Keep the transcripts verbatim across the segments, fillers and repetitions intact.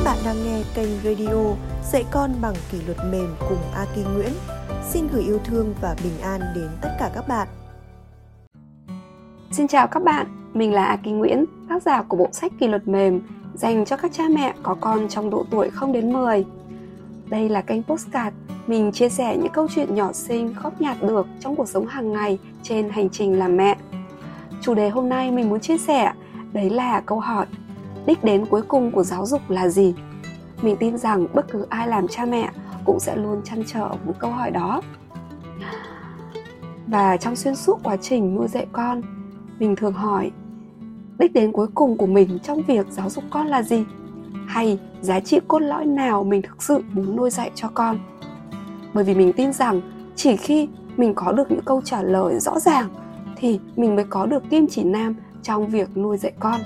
bạn đang nghe kênh radio Dạy Con Bằng Kỷ Luật Mềm cùng Aki Nguyễn. Xin gửi yêu thương và bình an đến tất cả các bạn. Xin chào các bạn, mình là Aki Nguyễn, tác giả của bộ sách Kỷ Luật Mềm dành cho các cha mẹ có con trong độ tuổi không đến mười. Đây là kênh podcast, mình chia sẻ những câu chuyện nhỏ xinh góp nhặt được trong cuộc sống hàng ngày trên hành trình làm mẹ. Chủ đề hôm nay mình muốn chia sẻ đấy là câu hỏi: đích đến cuối cùng của giáo dục là gì? Mình tin rằng bất cứ ai làm cha mẹ cũng sẽ luôn trăn trở một câu hỏi đó. Và trong xuyên suốt quá trình nuôi dạy con, mình thường hỏi: đích đến cuối cùng của mình trong việc giáo dục con là gì? Hay giá trị cốt lõi nào mình thực sự muốn nuôi dạy cho con? Bởi vì mình tin rằng chỉ khi mình có được những câu trả lời rõ ràng thì mình mới có được kim chỉ nam trong việc nuôi dạy con.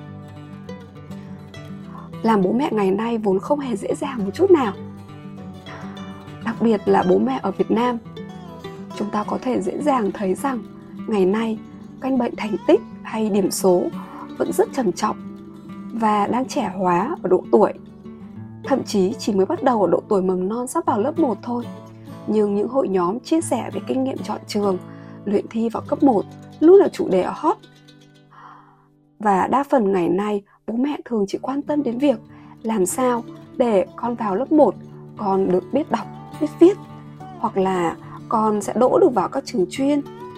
Làm bố mẹ ngày nay vốn không hề dễ dàng một chút nào. Đặc biệt là bố mẹ ở Việt Nam. Chúng ta có thể dễ dàng thấy rằng ngày nay căn bệnh thành tích hay điểm số vẫn rất trầm trọng và đang trẻ hóa ở độ tuổi. Thậm chí chỉ mới bắt đầu ở độ tuổi mầm non sắp vào lớp một thôi. Nhưng những hội nhóm chia sẻ về kinh nghiệm chọn trường, luyện thi vào cấp một luôn là chủ đề hot. Và đa phần ngày nay bố mẹ thường chỉ quan tâm đến việc làm sao để con vào lớp một con được biết đọc, biết viết, hoặc là con sẽ đỗ được vào các trường chuyên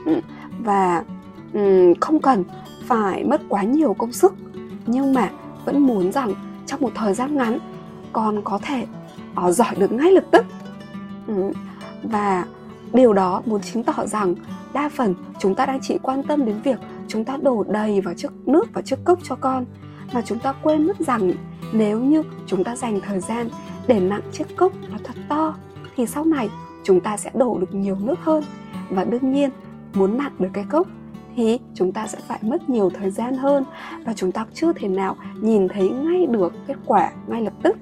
và um, không cần phải mất quá nhiều công sức, nhưng mà vẫn muốn rằng trong một thời gian ngắn con có thể uh, giỏi được ngay lập tức. um, Và điều đó muốn chứng tỏ rằng đa phần chúng ta đang chỉ quan tâm đến việc chúng ta đổ đầy vào chiếc nước và chiếc cốc cho con, mà chúng ta quên mất rằng nếu như chúng ta dành thời gian để nặng chiếc cốc nó thật to thì sau này chúng ta sẽ đổ được nhiều nước hơn. Và đương nhiên muốn nặng được cái cốc thì chúng ta sẽ phải mất nhiều thời gian hơn, và chúng ta chưa thể nào nhìn thấy ngay được kết quả ngay lập tức.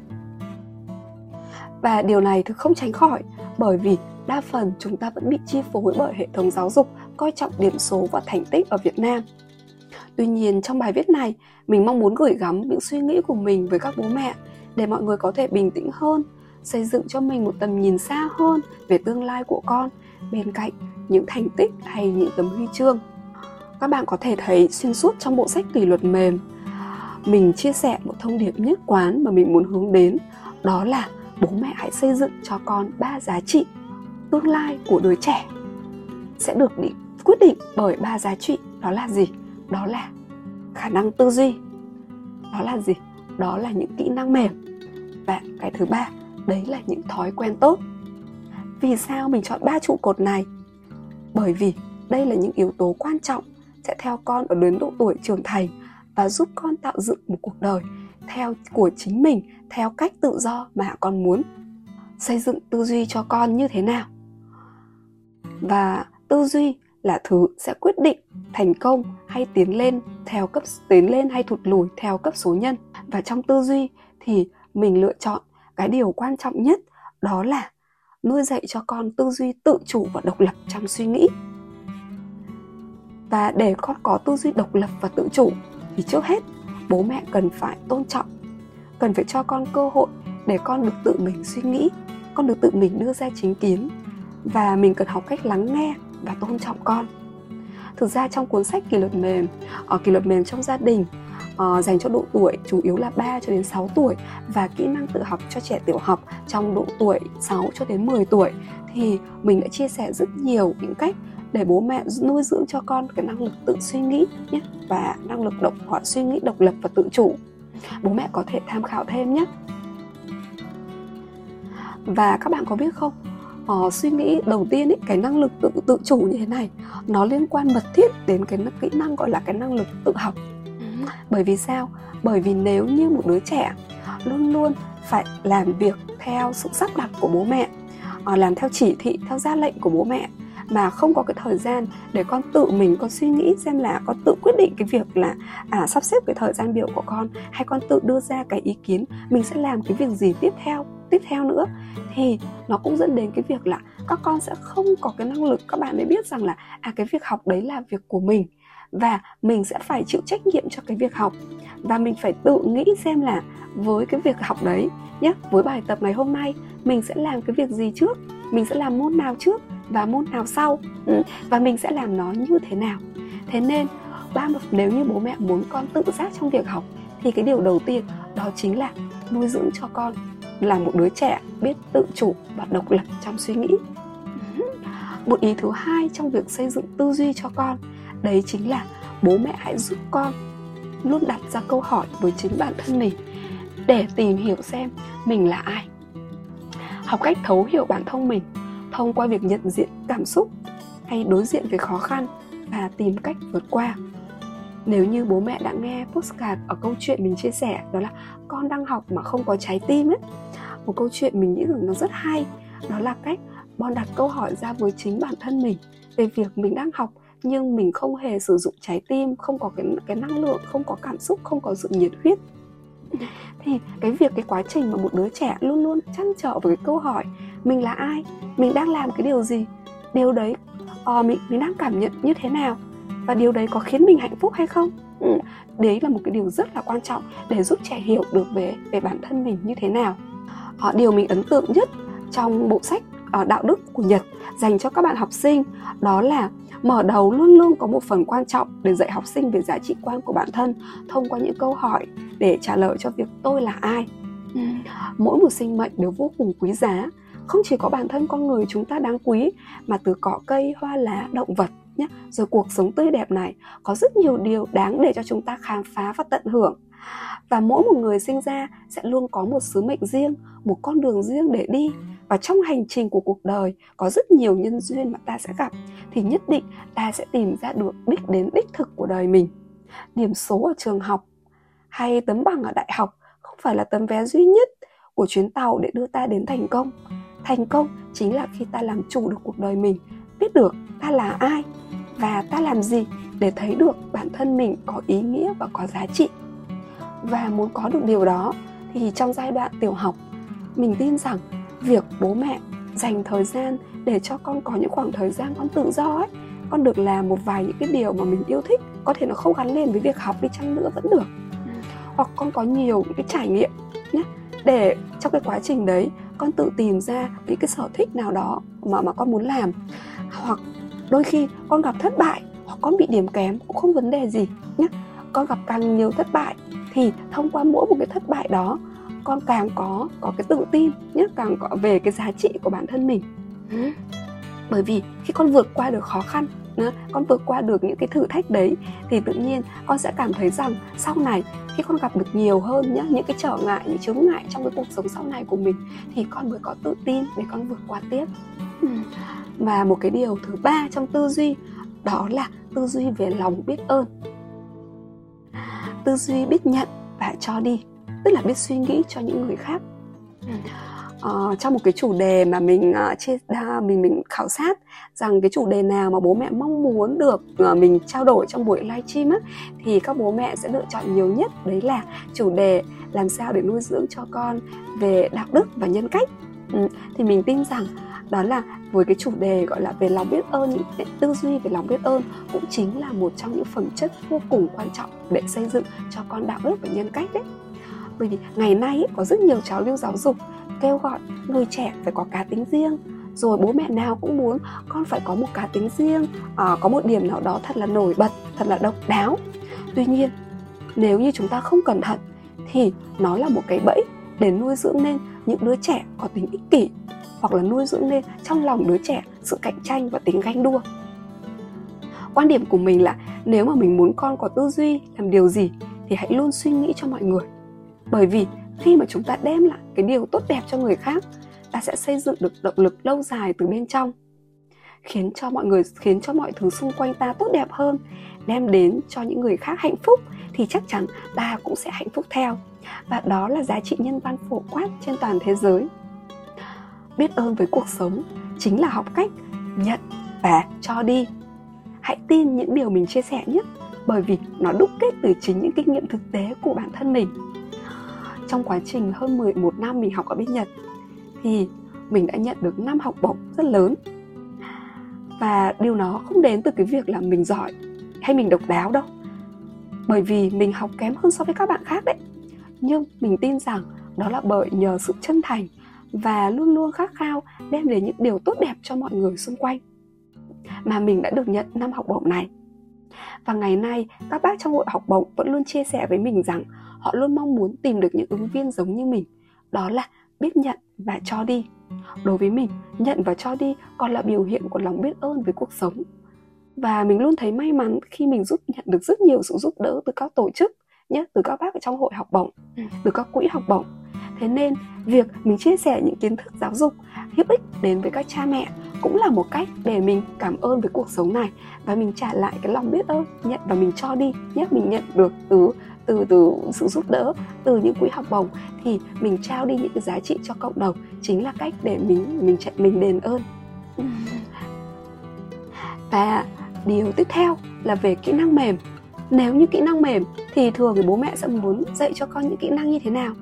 Và điều này thì không tránh khỏi, bởi vì đa phần chúng ta vẫn bị chi phối bởi hệ thống giáo dục coi trọng điểm số và thành tích ở Việt Nam. Tuy nhiên, trong bài viết này, mình mong muốn gửi gắm những suy nghĩ của mình với các bố mẹ để mọi người có thể bình tĩnh hơn, xây dựng cho mình một tầm nhìn xa hơn về tương lai của con bên cạnh những thành tích hay những tấm huy chương. Các bạn có thể thấy xuyên suốt trong bộ sách Kỷ Luật Mềm, mình chia sẻ một thông điệp nhất quán mà mình muốn hướng đến, đó là bố mẹ hãy xây dựng cho con ba giá trị. Tương lai của đứa trẻ sẽ được định, quyết định bởi ba giá trị. Đó là gì? Đó là khả năng tư duy. Đó là gì? Đó là những kỹ năng mềm. Và cái thứ ba, đấy là những thói quen tốt. Vì sao mình chọn ba trụ cột này? Bởi vì đây là những yếu tố quan trọng sẽ theo con ở đến độ tuổi trưởng thành và giúp con tạo dựng một cuộc đời theo của chính mình, theo cách tự do mà con muốn. Xây dựng tư duy cho con như thế nào? Và tư duy là thứ sẽ quyết định thành công hay tiến lên theo cấp tiến lên hay thụt lùi theo cấp số nhân. Và trong tư duy thì mình lựa chọn cái điều quan trọng nhất, đó là nuôi dạy cho con tư duy tự chủ và độc lập trong suy nghĩ. Và để con có tư duy độc lập và tự chủ thì trước hết bố mẹ cần phải tôn trọng, cần phải cho con cơ hội để con được tự mình suy nghĩ, con được tự mình đưa ra chính kiến, và mình cần học cách lắng nghe và tôn trọng con. Thực ra trong cuốn sách Kỷ Luật Mềm, ở Kỷ Luật Mềm trong gia đình uh, dành cho độ tuổi chủ yếu là ba cho đến sáu tuổi và kỹ năng tự học cho trẻ tiểu học trong độ tuổi sáu cho đến mười tuổi, thì mình đã chia sẻ rất nhiều những cách để bố mẹ nuôi dưỡng cho con cái năng lực tự suy nghĩ nhé, và năng lực độc gọi suy nghĩ độc lập và tự chủ. Bố mẹ có thể tham khảo thêm nhé. Và các bạn có biết không, uh, suy nghĩ đầu tiên ấy, cái năng lực tự tự chủ như thế này, nó liên quan mật thiết đến cái kỹ năng gọi là cái năng lực tự học. Bởi vì sao? Bởi vì nếu như một đứa trẻ luôn luôn phải làm việc theo sự sắp đặt của bố mẹ, uh, làm theo chỉ thị, theo ra lệnh của bố mẹ, mà không có cái thời gian để con tự mình con suy nghĩ xem là con tự quyết định cái việc là à, sắp xếp cái thời gian biểu của con, hay con tự đưa ra cái ý kiến mình sẽ làm cái việc gì tiếp theo tiếp theo nữa, thì nó cũng dẫn đến cái việc là các con sẽ không có cái năng lực. Các bạn mới biết rằng là à cái việc học đấy là việc của mình, và mình sẽ phải chịu trách nhiệm cho cái việc học. Và mình phải tự nghĩ xem là với cái việc học đấy nhé, với bài tập ngày hôm nay mình sẽ làm cái việc gì trước, mình sẽ làm môn nào trước và môn nào sau, và mình sẽ làm nó như thế nào. Thế nên ba nếu như bố mẹ muốn con tự giác trong việc học thì cái điều đầu tiên đó chính là nuôi dưỡng cho con là một đứa trẻ biết tự chủ và độc lập trong suy nghĩ. Một ý thứ hai trong việc xây dựng tư duy cho con, đấy chính là bố mẹ hãy giúp con luôn đặt ra câu hỏi với chính bản thân mình để tìm hiểu xem mình là ai. Học cách thấu hiểu bản thân mình thông qua việc nhận diện cảm xúc hay đối diện với khó khăn và tìm cách vượt qua. Nếu như bố mẹ đã nghe podcast ở câu chuyện mình chia sẻ, đó là con đang học mà không có trái tim ấy, một câu chuyện mình nghĩ rằng nó rất hay, đó là cách Bon đặt câu hỏi ra với chính bản thân mình về việc mình đang học nhưng mình không hề sử dụng trái tim, không có cái, cái năng lượng, không có cảm xúc, không có sự nhiệt huyết. Thì cái việc, cái quá trình mà một đứa trẻ luôn luôn trăn trở với cái câu hỏi mình là ai, mình đang làm cái điều gì, điều đấy uh, mình, mình đang cảm nhận như thế nào, và điều đấy có khiến mình hạnh phúc hay không. ừ, Đấy là một cái điều rất là quan trọng để giúp trẻ hiểu được về, về bản thân mình như thế nào. uh, Điều mình ấn tượng nhất trong bộ sách uh, Đạo đức của Nhật dành cho các bạn học sinh, đó là mở đầu luôn luôn có một phần quan trọng để dạy học sinh về giá trị quan của bản thân thông qua những câu hỏi để trả lời cho việc tôi là ai. Mỗi một sinh mệnh đều vô cùng quý giá, không chỉ có bản thân con người chúng ta đáng quý, mà từ cỏ cây, hoa lá, động vật nhé, rồi cuộc sống tươi đẹp này có rất nhiều điều đáng để cho chúng ta khám phá và tận hưởng. Và mỗi một người sinh ra sẽ luôn có một sứ mệnh riêng, một con đường riêng để đi. Và trong hành trình của cuộc đời có rất nhiều nhân duyên mà ta sẽ gặp, thì nhất định ta sẽ tìm ra được đích đến đích thực của đời mình. Điểm số ở trường học hay tấm bằng ở đại học không phải là tấm vé duy nhất của chuyến tàu để đưa ta đến thành công. Thành công chính là khi ta làm chủ được cuộc đời mình, biết được ta là ai và ta làm gì để thấy được bản thân mình có ý nghĩa và có giá trị. Và muốn có được điều đó thì trong giai đoạn tiểu học, mình tin rằng việc bố mẹ dành thời gian để cho con có những khoảng thời gian con tự do ấy, con được làm một vài những cái điều mà mình yêu thích, có thể nó không gắn liền với việc học đi chăng nữa vẫn được, hoặc con có nhiều những cái trải nghiệm nhé, để trong cái quá trình đấy con tự tìm ra những cái sở thích nào đó mà, mà con muốn làm. Hoặc đôi khi con gặp thất bại hoặc con bị điểm kém cũng không vấn đề gì nhé. Con gặp càng nhiều thất bại thì thông qua mỗi một cái thất bại đó con càng có, có cái tự tin nhé, càng có về cái giá trị của bản thân mình. Bởi vì khi con vượt qua được khó khăn, con vượt qua được những cái thử thách đấy, thì tự nhiên con sẽ cảm thấy rằng sau này khi con gặp được nhiều hơn nhá, những cái trở ngại, những chướng ngại trong cái cuộc sống sau này của mình, thì con mới có tự tin để con vượt qua tiếp. Và một cái điều thứ ba trong tư duy, đó là tư duy về lòng biết ơn. Tư duy biết nhận và cho đi, tức là biết suy nghĩ cho những người khác. Uh, trong một cái chủ đề mà mình uh, chia, uh, mình mình khảo sát rằng cái chủ đề nào mà bố mẹ mong muốn được uh, mình trao đổi trong buổi livestream á, thì các bố mẹ sẽ lựa chọn nhiều nhất đấy là chủ đề làm sao để nuôi dưỡng cho con về đạo đức và nhân cách. Ừ, thì mình tin rằng đó là với cái chủ đề gọi là về lòng biết ơn, tư duy về lòng biết ơn cũng chính là một trong những phẩm chất vô cùng quan trọng để xây dựng cho con đạo đức và nhân cách đấy. Bởi vì ngày nay ấy, có rất nhiều trào lưu giáo dục kêu gọi người trẻ phải có cá tính riêng, rồi bố mẹ nào cũng muốn con phải có một cá tính riêng, à, có một điểm nào đó thật là nổi bật, thật là độc đáo. Tuy nhiên, nếu như chúng ta không cẩn thận thì nó là một cái bẫy để nuôi dưỡng nên những đứa trẻ có tính ích kỷ, hoặc là nuôi dưỡng nên trong lòng đứa trẻ sự cạnh tranh và tính ganh đua. Quan điểm của mình là nếu mà mình muốn con có tư duy làm điều gì thì hãy luôn suy nghĩ cho mọi người. Bởi vì khi mà chúng ta đem lại cái điều tốt đẹp cho người khác, ta sẽ xây dựng được động lực lâu dài từ bên trong, khiến cho mọi người, khiến cho mọi thứ xung quanh ta tốt đẹp hơn, đem đến cho những người khác hạnh phúc, thì chắc chắn ta cũng sẽ hạnh phúc theo. Và đó là giá trị nhân văn phổ quát trên toàn thế giới. Biết ơn với cuộc sống chính là học cách nhận và cho đi. Hãy tin những điều mình chia sẻ nhất, bởi vì nó đúc kết từ chính những kinh nghiệm thực tế của bản thân mình. Trong quá trình hơn mười một năm mình học ở bên Nhật thì mình đã nhận được năm học bổng rất lớn. Và điều đó không đến từ cái việc là mình giỏi, hay mình độc đáo đâu, bởi vì mình học kém hơn so với các bạn khác đấy. Nhưng mình tin rằng đó là bởi nhờ sự chân thành và luôn luôn khát khao đem đến những điều tốt đẹp cho mọi người xung quanh mà mình đã được nhận năm học bổng này. Và ngày nay, các bác trong hội học bổng vẫn luôn chia sẻ với mình rằng họ luôn mong muốn tìm được những ứng viên giống như mình. Đó là biết nhận và cho đi. Đối với mình, nhận và cho đi còn là biểu hiện của lòng biết ơn với cuộc sống. Và mình luôn thấy may mắn khi mình giúp nhận được rất nhiều sự giúp đỡ từ các tổ chức, nhé, từ các bác ở trong hội học bổng, từ các quỹ học bổng. Thế nên, việc mình chia sẻ những kiến thức giáo dục hữu ích đến với các cha mẹ cũng là một cách để mình cảm ơn với cuộc sống này và mình trả lại cái lòng biết ơn, nhận và mình cho đi. Nhé, mình nhận được từ từ từ sự giúp đỡ từ những quỹ học bổng thì mình trao đi những cái giá trị cho cộng đồng, chính là cách để mình mình mình đền ơn. Và điều tiếp theo là về kỹ năng mềm. Nếu như kỹ năng mềm thì thường thì bố mẹ sẽ muốn dạy cho con những kỹ năng như thế nào?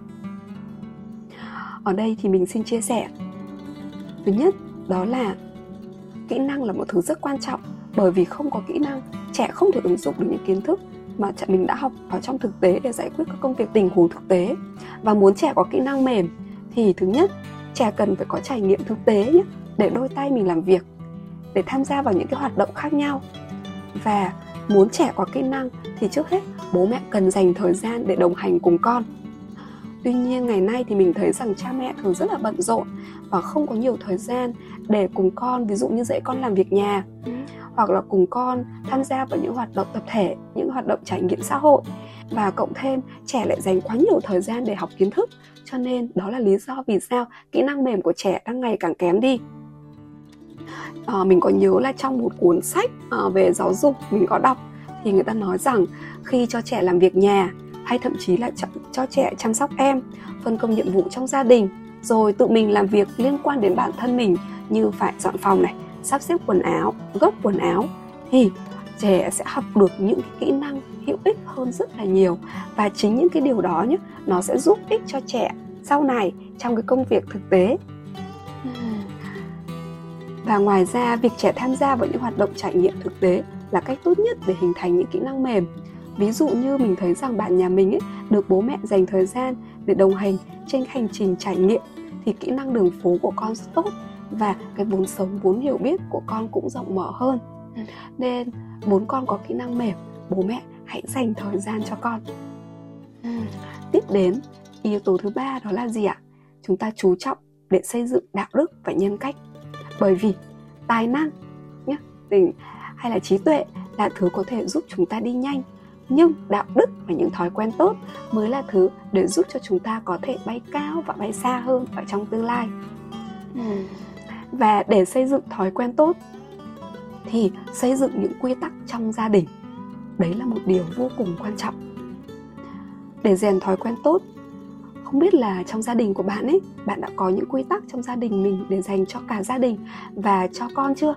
Ở đây thì mình xin chia sẻ. Thứ nhất, đó là kỹ năng là một thứ rất quan trọng, bởi vì không có kỹ năng, trẻ không thể ứng dụng được những kiến thức mà mình đã học vào trong thực tế để giải quyết các công việc tình huống thực tế. Và muốn trẻ có kỹ năng mềm thì thứ nhất, trẻ cần phải có trải nghiệm thực tế nhé, để đôi tay mình làm việc, để tham gia vào những cái hoạt động khác nhau. Và muốn trẻ có kỹ năng thì trước hết bố mẹ cần dành thời gian để đồng hành cùng con. Tuy nhiên ngày nay thì mình thấy rằng cha mẹ thường rất là bận rộn và không có nhiều thời gian để cùng con, ví dụ như dạy con làm việc nhà, hoặc là cùng con tham gia vào những hoạt động tập thể, những hoạt động trải nghiệm xã hội. Và cộng thêm trẻ lại dành quá nhiều thời gian để học kiến thức, cho nên đó là lý do vì sao kỹ năng mềm của trẻ đang ngày càng kém đi. À, mình có nhớ là trong một cuốn sách à, về giáo dục mình có đọc thì người ta nói rằng khi cho trẻ làm việc nhà hay thậm chí là cho, cho trẻ chăm sóc em, phân công nhiệm vụ trong gia đình, rồi tự mình làm việc liên quan đến bản thân mình như phải dọn phòng này, sắp xếp quần áo, gấp quần áo, thì trẻ sẽ học được những cái kỹ năng hữu ích hơn rất là nhiều. Và chính những cái điều đó nhé, nó sẽ giúp ích cho trẻ sau này trong cái công việc thực tế. Và ngoài ra, việc trẻ tham gia vào những hoạt động trải nghiệm thực tế là cách tốt nhất để hình thành những kỹ năng mềm. Ví dụ như mình thấy rằng bạn nhà mình ấy, được bố mẹ dành thời gian để đồng hành trên hành trình trải nghiệm thì kỹ năng đường phố của con rất tốt và cái vốn sống, vốn hiểu biết của con cũng rộng mở hơn. Nên muốn con có kỹ năng mềm, bố mẹ hãy dành thời gian cho con. Tiếp đến, yếu tố thứ ba đó là gì ạ? Chúng ta chú trọng để xây dựng đạo đức và nhân cách. Bởi vì tài năng nhé, hay là trí tuệ là thứ có thể giúp chúng ta đi nhanh, nhưng đạo đức và những thói quen tốt mới là thứ để giúp cho chúng ta có thể bay cao và bay xa hơn ở trong tương lai. Và để xây dựng thói quen tốt thì xây dựng những quy tắc trong gia đình, đấy là một điều vô cùng quan trọng. Để rèn thói quen tốt, không biết là trong gia đình của bạn ấy, bạn đã có những quy tắc trong gia đình mình để dành cho cả gia đình và cho con chưa?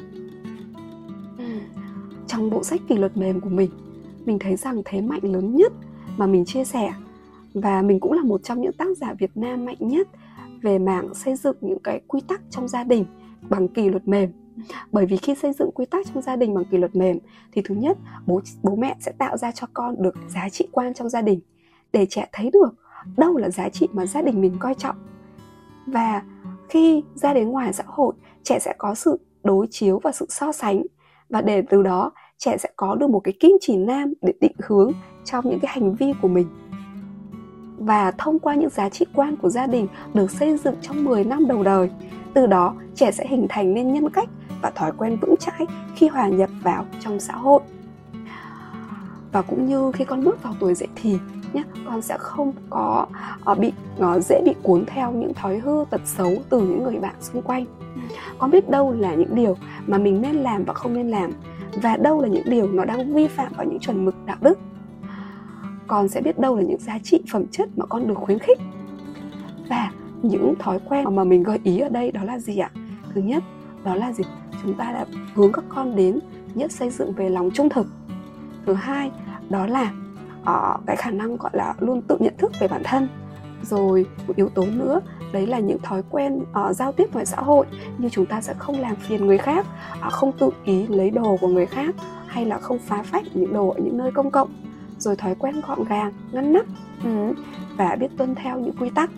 Trong bộ sách kỷ luật mềm của mình, mình thấy rằng thế mạnh lớn nhất mà mình chia sẻ, và mình cũng là một trong những tác giả Việt Nam mạnh nhất về mảng xây dựng những cái quy tắc trong gia đình bằng kỷ luật mềm. Bởi vì khi xây dựng quy tắc trong gia đình bằng kỷ luật mềm thì thứ nhất, bố, bố mẹ sẽ tạo ra cho con được giá trị quan trong gia đình, để trẻ thấy được đâu là giá trị mà gia đình mình coi trọng. Và khi ra đến ngoài xã hội, trẻ sẽ có sự đối chiếu và sự so sánh, và để từ đó trẻ sẽ có được một cái kim chỉ nam để định hướng trong những cái hành vi của mình. Và thông qua những giá trị quan của gia đình được xây dựng trong mười năm đầu đời, từ đó trẻ sẽ hình thành nên nhân cách và thói quen vững chãi khi hòa nhập vào trong xã hội. Và cũng như khi con bước vào tuổi dậy thì nhé, con sẽ không có uh, bị uh, dễ bị cuốn theo những thói hư tật xấu từ những người bạn xung quanh. Con biết đâu là những điều mà mình nên làm và không nên làm, và đâu là những điều nó đang vi phạm vào những chuẩn mực đạo đức. Con sẽ biết đâu là những giá trị phẩm chất mà con được khuyến khích. Và những thói quen mà mình gợi ý ở đây đó là gì ạ? Thứ nhất, đó là gì? Chúng ta đã hướng các con đến nhất xây dựng về lòng trung thực. Thứ hai, đó là uh, cái khả năng gọi là luôn tự nhận thức về bản thân. Rồi một yếu tố nữa, đấy là những thói quen uh, giao tiếp ngoài xã hội, như chúng ta sẽ không làm phiền người khác, uh, không tự ý lấy đồ của người khác, hay là không phá phách những đồ ở những nơi công cộng, rồi thói quen gọn gàng, ngăn nắp, ừ, và biết tuân theo những quy tắc,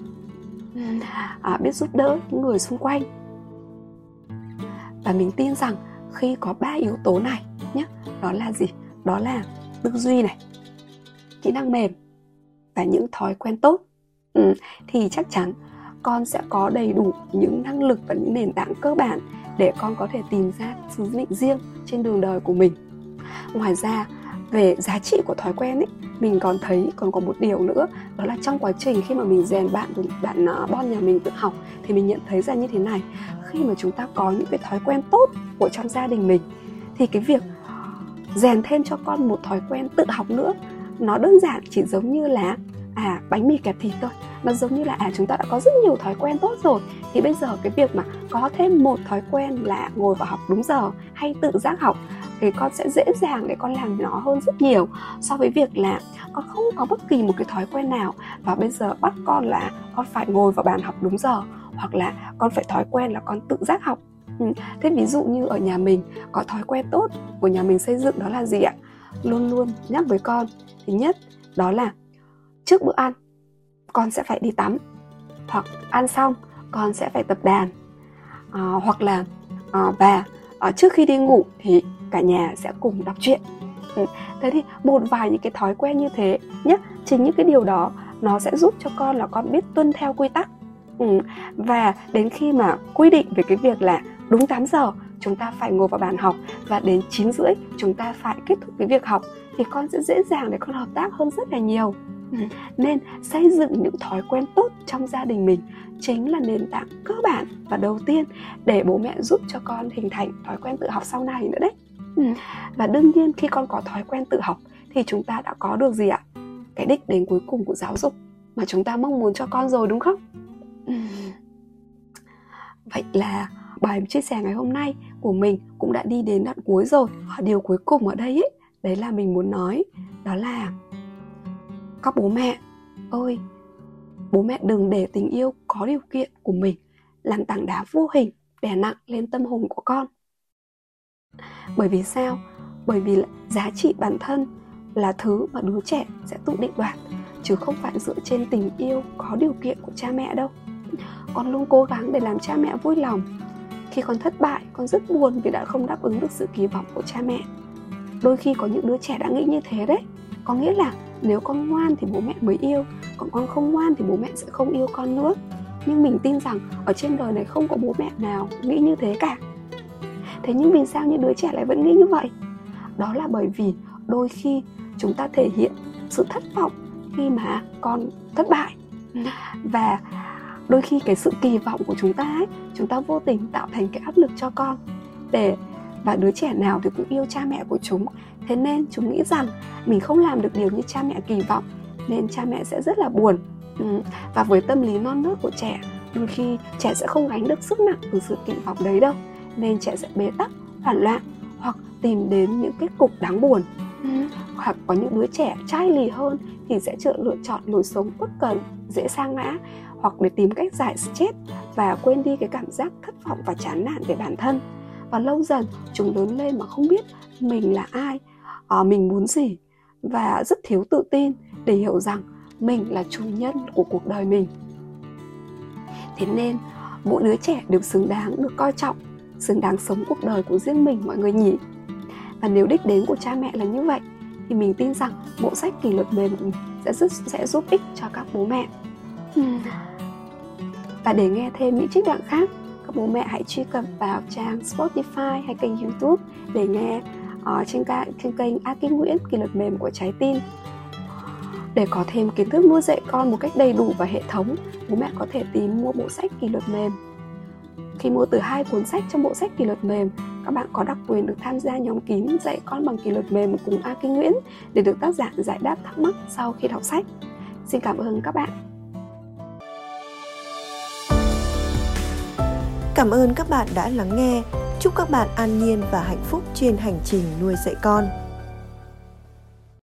à, biết giúp đỡ những người xung quanh. Và mình tin rằng khi có ba yếu tố này nhé, đó là gì? Đó là tư duy này, kỹ năng mềm và những thói quen tốt, ừ, thì chắc chắn con sẽ có đầy đủ những năng lực và những nền tảng cơ bản để con có thể tìm ra sứ mệnh riêng trên đường đời của mình. Ngoài ra, về giá trị của thói quen ấy, mình còn thấy còn có một điều nữa, đó là trong quá trình khi mà mình rèn bạn của bạn Bon nhà mình tự học, thì mình nhận thấy ra như thế này: khi mà chúng ta có những cái thói quen tốt của trong gia đình mình, thì cái việc rèn thêm cho con một thói quen tự học nữa, nó đơn giản chỉ giống như là à bánh mì kẹp thịt thôi. Nó giống như là à chúng ta đã có rất nhiều thói quen tốt rồi, thì bây giờ cái việc mà có thêm một thói quen là ngồi vào học đúng giờ hay tự giác học, thì con sẽ dễ dàng để con làm nó hơn rất nhiều, so với việc là con không có bất kỳ một cái thói quen nào và bây giờ bắt con là con phải ngồi vào bàn học đúng giờ, hoặc là con phải thói quen là con tự giác học. Ừ. Thế ví dụ như ở nhà mình có thói quen tốt của nhà mình xây dựng, đó là gì ạ? Luôn luôn nhắc với con, thứ nhất đó là trước bữa ăn con sẽ phải đi tắm, hoặc ăn xong con sẽ phải tập đàn, à, hoặc là à, và à, trước khi đi ngủ thì cả nhà sẽ cùng đọc truyện. Ừ. Thế thì một vài những cái thói quen như thế nhé, chính những cái điều đó nó sẽ giúp cho con là con biết tuân theo quy tắc. Ừ. Và đến khi mà quy định về cái việc là đúng tám giờ chúng ta phải ngồi vào bàn học và đến chín rưỡi chúng ta phải kết thúc cái việc học, thì con sẽ dễ dàng để con hợp tác hơn rất là nhiều. Ừ. Nên xây dựng những thói quen tốt trong gia đình mình chính là nền tảng cơ bản và đầu tiên để bố mẹ giúp cho con hình thành thói quen tự học sau này nữa đấy. Ừ. Và đương nhiên khi con có thói quen tự học thì chúng ta đã có được gì ạ? Cái đích đến cuối cùng của giáo dục mà chúng ta mong muốn cho con rồi, đúng không? Ừ. Vậy là bài chia sẻ ngày hôm nay của mình cũng đã đi đến đoạn cuối rồi. Điều cuối cùng ở đây ấy, đấy là mình muốn nói, đó là các bố mẹ ơi, bố mẹ đừng để tình yêu có điều kiện của mình làm tảng đá vô hình đè nặng lên tâm hồn của con. Bởi vì sao? Bởi vì giá trị bản thân là thứ mà đứa trẻ sẽ tự định đoạt, chứ không phải dựa trên tình yêu có điều kiện của cha mẹ đâu. Con luôn cố gắng để làm cha mẹ vui lòng. Khi con thất bại, con rất buồn vì đã không đáp ứng được sự kỳ vọng của cha mẹ. Đôi khi có những đứa trẻ đã nghĩ như thế đấy. Có nghĩa là nếu con ngoan thì bố mẹ mới yêu, còn con không ngoan thì bố mẹ sẽ không yêu con nữa. Nhưng mình tin rằng ở trên đời này không có bố mẹ nào nghĩ như thế cả. Thế nhưng vì sao những đứa trẻ lại vẫn nghĩ như vậy? Đó là bởi vì đôi khi chúng ta thể hiện sự thất vọng khi mà con thất bại. Và đôi khi cái sự kỳ vọng của chúng ta ấy, chúng ta vô tình tạo thành cái áp lực cho con. Để và đứa trẻ nào thì cũng yêu cha mẹ của chúng. Thế nên chúng nghĩ rằng mình không làm được điều như cha mẹ kỳ vọng, nên cha mẹ sẽ rất là buồn. ừ. Và với tâm lý non nớt của trẻ, đôi khi trẻ sẽ không gánh được sức nặng từ sự kỳ vọng đấy đâu, nên trẻ sẽ bế tắc, hoảng loạn hoặc tìm đến những kết cục đáng buồn. ừ. Hoặc có những đứa trẻ chai lì hơn thì sẽ chọn lựa chọn lối sống bất cần, dễ sa ngã, hoặc để tìm cách giải stress và quên đi cái cảm giác thất vọng và chán nản về bản thân. Và lâu dần chúng lớn lên mà không biết mình là ai, à, mình muốn gì, và rất thiếu tự tin để hiểu rằng mình là chủ nhân của cuộc đời mình. Thế nên mỗi đứa trẻ đều xứng đáng được coi trọng, xứng đáng sống cuộc đời của riêng mình mọi người nhỉ. Và nếu đích đến của cha mẹ là như vậy thì mình tin rằng bộ sách kỷ luật mềm sẽ, rất, sẽ giúp ích cho các bố mẹ. Và để nghe thêm những trích đoạn khác, các bố mẹ hãy truy cập vào trang Spotify hay kênh YouTube để nghe uh, trên, ca, trên kênh A Kim Nguyễn, kỷ luật mềm của trái tim. Để có thêm kiến thức nuôi dạy con một cách đầy đủ và hệ thống, bố mẹ có thể tìm mua bộ sách kỷ luật mềm. Khi mua từ hai cuốn sách trong bộ sách kỷ luật mềm, các bạn có đặc quyền được tham gia nhóm kín dạy con bằng kỷ luật mềm cùng A Kim Nguyễn để được tác giả giải đáp thắc mắc sau khi đọc sách. Xin cảm ơn các bạn. Cảm ơn các bạn đã lắng nghe. Chúc các bạn an nhiên và hạnh phúc trên hành trình nuôi dạy con.